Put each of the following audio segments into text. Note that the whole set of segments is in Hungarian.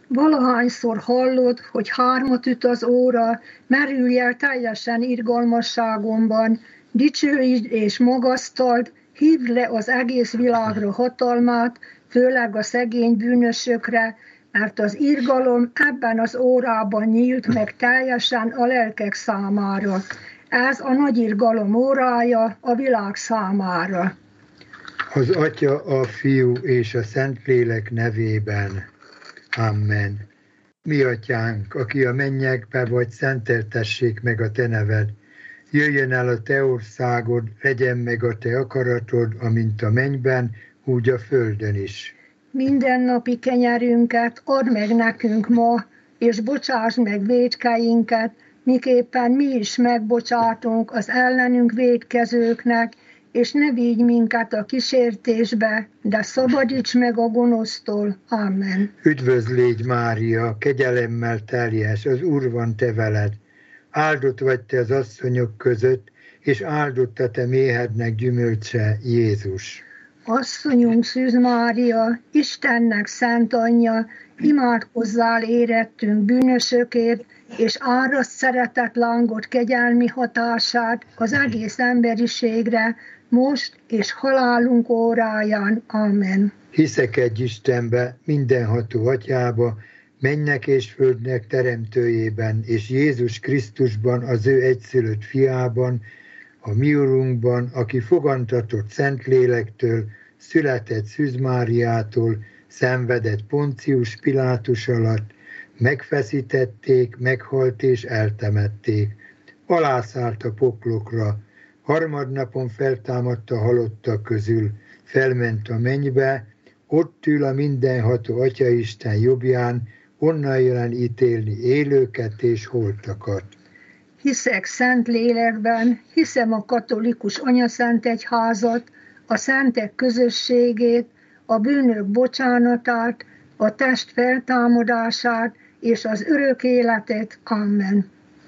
Valahányszor hallod, hogy 3 üt az óra, merülj el teljesen irgalmasságomban, dicsőítsd és magasztald, hívd le az egész világra hatalmát, főleg a szegény bűnösökre, mert az irgalom ebben az órában nyílt meg teljesen a lelkek számára. Ez a nagy irgalom órája a világ számára. Az Atya, a Fiú és a Szentlélek nevében. Amen. Mi Atyánk, aki a mennyekbe vagy, szenteltessék meg a te neved. Jöjjön el a te országod, legyen meg a te akaratod, amint a mennyben, úgy a földön is. Mindennapi kenyerünket add meg nekünk ma, és bocsáss meg vétkeinket, miképpen mi is megbocsátunk az ellenünk vétkezőknek, és ne vigy minket a kísértésbe, de szabadíts meg a gonosztól. Amen. Üdvözlégy Mária, kegyelemmel teljes, az Úr van te veled. Áldott vagy te az asszonyok között, és áldott a te méhednek gyümölcse, Jézus. Asszonyunk Szűz Mária, Istennek szent anyja, imádkozzál érettünk bűnösökért, és áraszt szeretett lángot kegyelmi hatását az egész emberiségre, most és halálunk óráján. Amen. Hiszek egy Istenbe, mindenható Atyába, mennek és földnek teremtőjében, és Jézus Krisztusban, az ő egyszülött fiában, a mi Urunkban, aki fogantatott Szentlélektől, született Szűz Máriától, szenvedett Poncius Pilátus alatt, megfeszítették, meghalt és eltemették. Alászállt a poklokra, harmadnapon feltámadt a halottak közül, felment a mennybe, ott ül a mindenható Atyaisten jobbján, onnan jelen ítélni élőket és holtakat. Hiszek szent lélekben, hiszem a katolikus anyaszent egyházat, a szentek közösségét, a bűnök bocsánatát, a test feltámadását és az örök életet. Amen.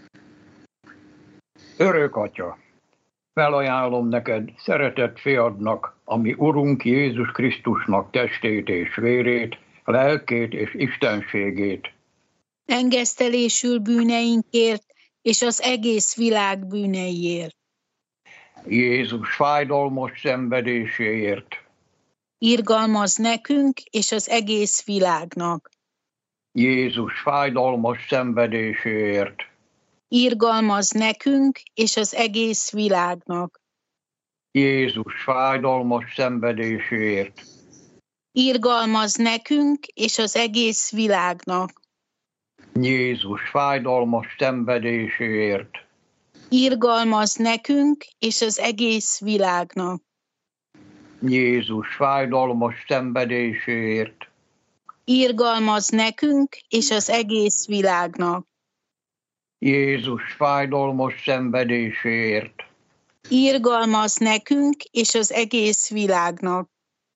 Örök Atya, felajánlom neked szeretett fiadnak, ami Urunk Jézus Krisztusnak testét és vérét, lelkét és istenségét. Engesztelésül bűneinkért és az egész világ bűneiért. Jézus fájdalmas szenvedéséért. Irgalmaz nekünk és az egész világnak. Jézus fájdalmas szenvedéséért. Irgalmaz nekünk és az egész világnak. Jézus fájdalmas szenvedéséért. Irgalmaz nekünk és az egész világnak. Jézus fájdalmas szenvedéséért. Irgalmaz nekünk és az egész világnak. Jézus fájdalmas szenvedéséért. Irgalmaz nekünk és az egész világnak. Jézus fájdalmas szenvedéséért. Irgalmaz nekünk és az egész világnak.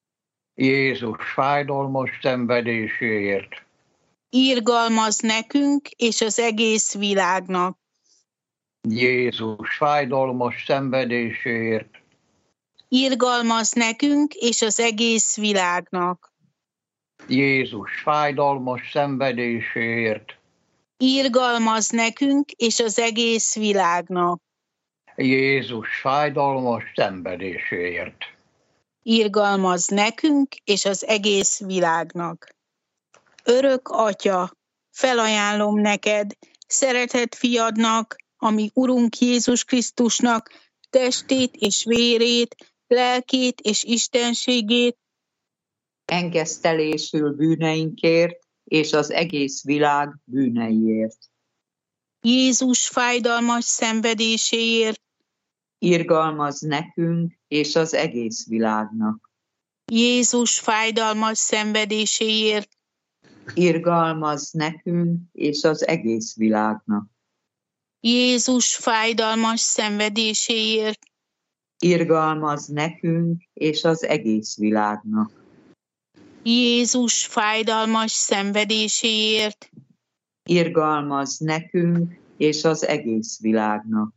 Jézus fájdalmas szenvedéséért. Irgalmaz nekünk és az egész világnak. Jézus fájdalmas szenvedéséért. Irgalmaz nekünk és az egész világnak. Jézus fájdalmas szenvedéséért. Irgalmaz nekünk és az egész világnak. Jézus fájdalmas szenvedéséért. Irgalmaz nekünk és az egész világnak. Örök Atya, felajánlom neked, szeretett fiadnak, ami Urunk Jézus Krisztusnak testét és vérét, lelkét és istenségét, engesztelésül bűneinkért és az egész világ bűneiért. Jézus fájdalmas szenvedéséért, Irgalmaz nekünk és az egész világnak. Jézus fájdalmas szenvedéséért, Irgalmaz nekünk és az egész világnak. Jézus fájdalmas szenvedéséért, Irgalmaz nekünk és az egész világnak. Jézus fájdalmas szenvedéséért, Irgalmaz nekünk és az egész világnak.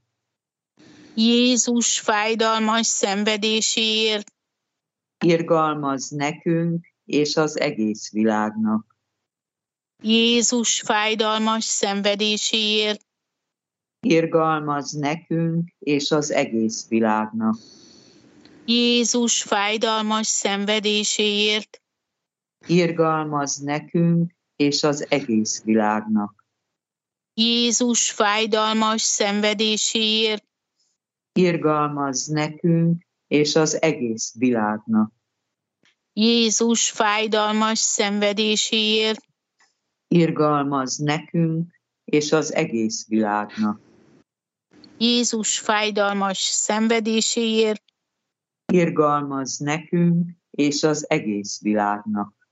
Jézus fájdalmas szenvedéséért, Irgalmaz nekünk és az egész világnak. Jézus fájdalmas szenvedéséért, Irgalmazz nekünk és az egész világnak. Jézus fájdalmas szenvedéséért, Irgalmazz nekünk és az egész világnak. Jézus fájdalmas szenvedéséért, Irgalmazz nekünk és az egész világnak. Jézus fájdalmas szenvedéséért, Irgalmazz nekünk és az egész világnak. Jézus fájdalmas szenvedéséért, Irgalmazz nekünk és az egész világnak.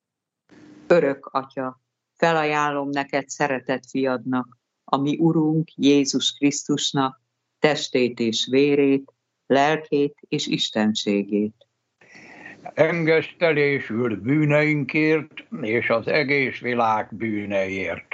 Örök Atya, felajánlom neked szeretett fiadnak, a mi Urunk Jézus Krisztusnak, testét és vérét, lelkét és istenségét. Engesztelésül bűneinkért és az egész világ bűneiért.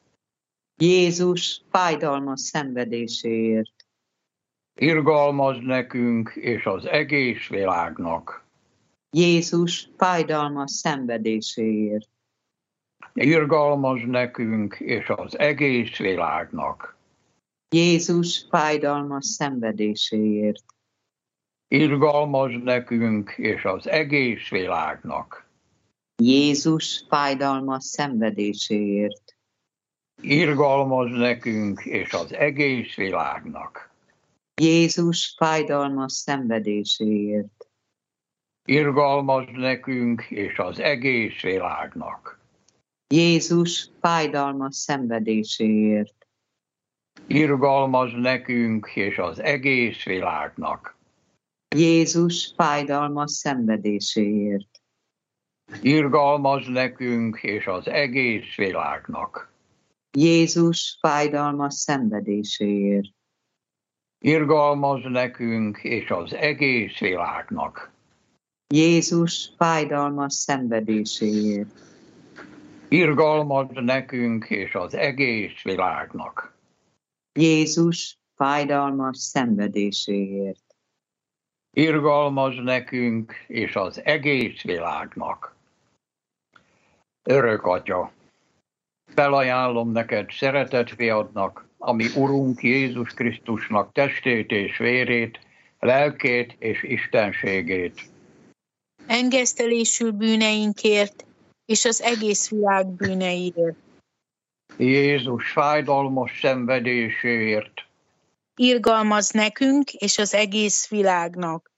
Jézus fájdalmas szenvedéséért. Irgalmazz nekünk és az egész világnak. Jézus fájdalmas szenvedéséért. Irgalmazz nekünk és az egész világnak. Jézus fájdalmas szenvedéséért. Irgalmazz nekünk és az egész világnak. Jézus fájdalmas szenvedéséért. Irgalmazz nekünk és az egész világnak. Jézus fájdalmas szenvedéséért. Irgalmazz nekünk és az egész világnak. Jézus fájdalmas szenvedéséért. Irgalmazz nekünk és az egész világnak. Jézus fájdalmas szenvedéséért. Irgalmazz nekünk és az egész világnak. Jézus fájdalmas szenvedéséért. Irgalmazz nekünk és az egész világnak. Jézus fájdalmas szenvedéséért. Irgalmazz nekünk és az egész világnak. Jézus fájdalmas szenvedéséért. Irgalmazz nekünk és az egész világnak. Örök Atya, felajánlom neked szeretett fiadnak, a mi Urunk Jézus Krisztusnak testét és vérét, lelkét és istenségét. engesztelésül bűneinkért és az egész világ bűneiért. Jézus fájdalmas szenvedéséért. Irgalmazz nekünk és az egész világnak.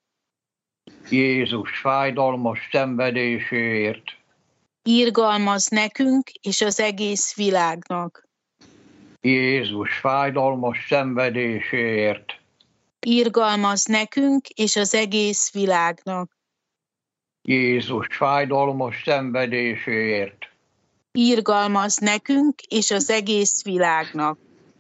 Jézus fájdalmas szenvedéséért. Irgalmazz nekünk és az egész világnak. Jézus fájdalmas szenvedéséért. Irgalmazz nekünk és az egész világnak. Jézus fájdalmas szenvedéséért. Irgalmazz nekünk és az egész világnak.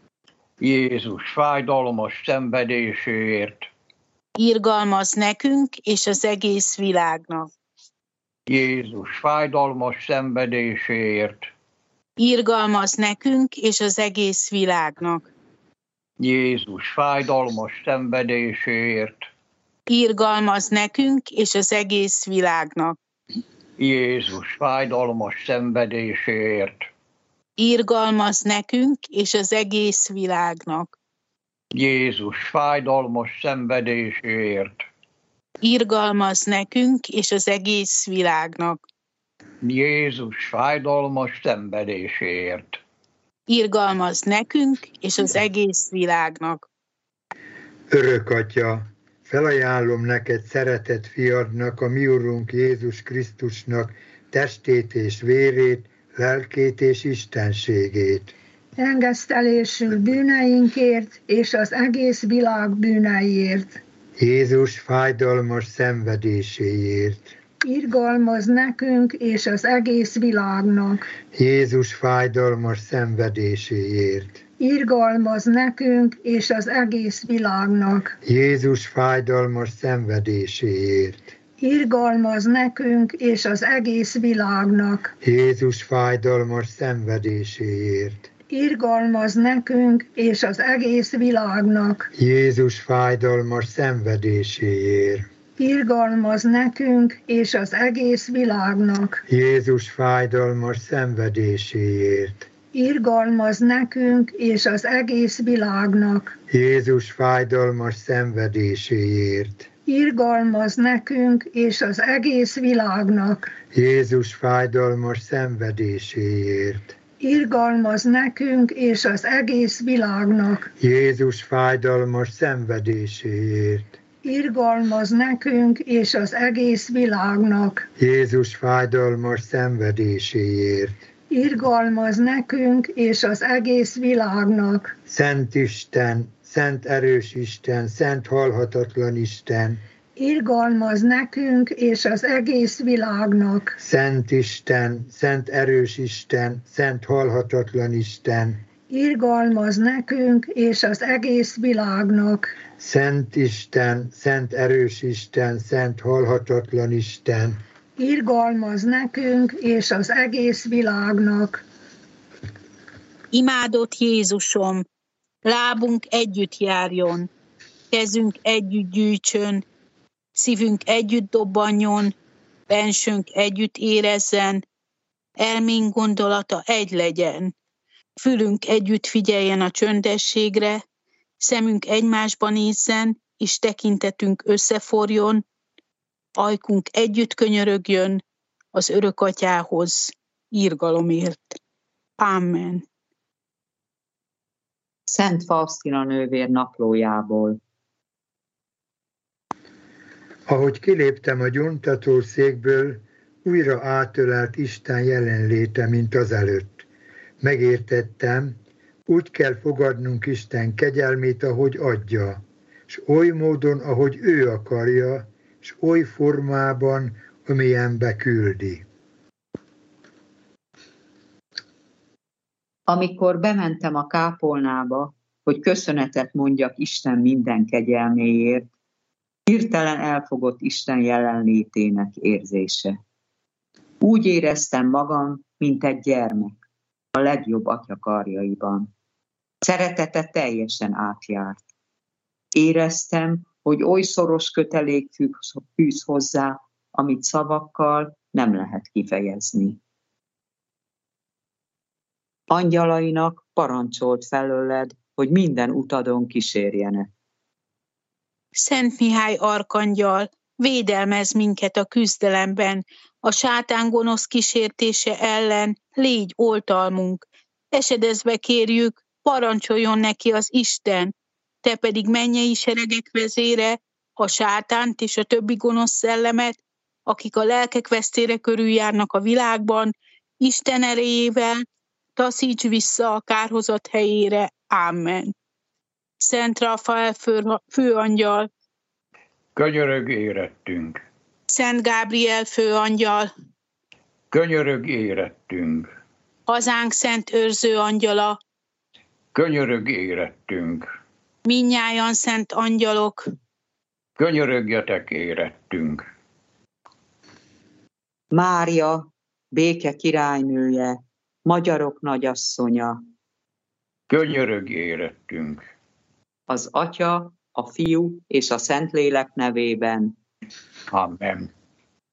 Jézus fájdalmas szenvedéséért. Irgalmazz nekünk és az egész világnak. Jézus fájdalmas szenvedéséért. Irgalmazz nekünk és az egész világnak. Jézus fájdalmas szenvedéséért. Irgalmazz nekünk és az egész világnak. Jézus fájdalmas szenvedéséért. Irgalmazz nekünk és az egész világnak. Jézus fájdalmas szenvedéséért. Irgalmazz nekünk és az egész világnak. Jézus fájdalmas szenvedéséért. Irgalmazz nekünk és az egész világnak. Örök Atya, felajánlom neked szeretett fiadnak, a mi Urunk Jézus Krisztusnak testét és vérét, lelkét és istenségét. engesztelésül bűneinkért és az egész világ bűneiért. Jézus fájdalmas szenvedéséért. Irgalmazz nekünk és az egész világnak. Jézus fájdalmas szenvedéséért. Irgalmazz nekünk és az egész világnak. Jézus fájdalmas szenvedéséért. Irgalmazz nekünk és az egész világnak. Jézus fájdalmas szenvedéséért. Irgalmazz nekünk és az egész világnak. Jézus fájdalmas szenvedéséért. irgalmaz nekünk és az egész világnak. Jézus fájdalmas szenvedéséért. Irgalmaz nekünk és az egész világnak. Jézus fájdalmas szenvedéséért. Irgalmaz nekünk és az egész világnak. Jézus fájdalmas szenvedéséért. Irgalmaz nekünk és az egész világnak. Jézus fájdalmas szenvedéséért. Irgalmaz nekünk és az egész világnak. Jézus fájdalmas szenvedéséért. Irgalmaz nekünk és az egész világnak. Szent Isten, szent erős Isten, szent halhatatlan Isten. Irgalmaz nekünk és az egész világnak. Szent Isten, szent erős Isten, szent halhatatlan Isten. Irgalmaz nekünk és az egész világnak. Szent Isten, szent erős Isten, szent halhatatlan Isten. Irgalmaz nekünk és az egész világnak. Imádott Jézusom, lábunk együtt járjon, kezünk együtt gyűjtsön, szívünk együtt dobbanjon, bensőnk együtt érezzen, elménk gondolata egy legyen, fülünk együtt figyeljen a csöndességre, szemünk egymásba nézzen, és tekintetünk összeforjon, ajkunk együtt könyörögjön az Örökatyához, irgalomért. Amen. Szent Faustina nővér naplójából. Ahogy kiléptem a gyóntatószékből, újra átölelt Isten jelenléte, mint azelőtt. Megértettem, úgy kell fogadnunk Isten kegyelmét, ahogy adja, és oly módon, ahogy ő akarja, és oly formában, amilyen beküldi. Amikor bementem a kápolnába, hogy köszönetet mondjak Isten minden kegyelméért, hirtelen elfogott Isten jelenlétének érzése. Úgy éreztem magam, mint egy gyermek, a legjobb atya karjaiban. Szeretete teljesen átjárt. Éreztem, hogy oly szoros kötelék fűz hozzá, amit szavakkal nem lehet kifejezni. Angyalainak parancsolt felőled, hogy minden utadon kísérjenek. Szent Mihály arkangyal, védelmezz minket a küzdelemben, a sátán gonosz kísértése ellen, légy oltalmunk. Esedezve kérjük, parancsoljon neki az Isten, te pedig mennyei seregek vezére, a sátánt és a többi gonosz szellemet, akik a lelkek vesztére körüljárnak a világban, Isten erejével, taszíts vissza a kárhozat helyére. Amen. Szent Rafael főangyal, könyörög érettünk. Szent Gábriel főangyal, Könyörög érettünk. hazánk szent őrző angyala, Könyörög érettünk. mindnyájan szent angyalok, Könyörögjetek érettünk. Mária, béke királynője, magyarok nagyasszonya, Könyörög érettünk. az Atya, a Fiú és a Szentlélek nevében. Amen.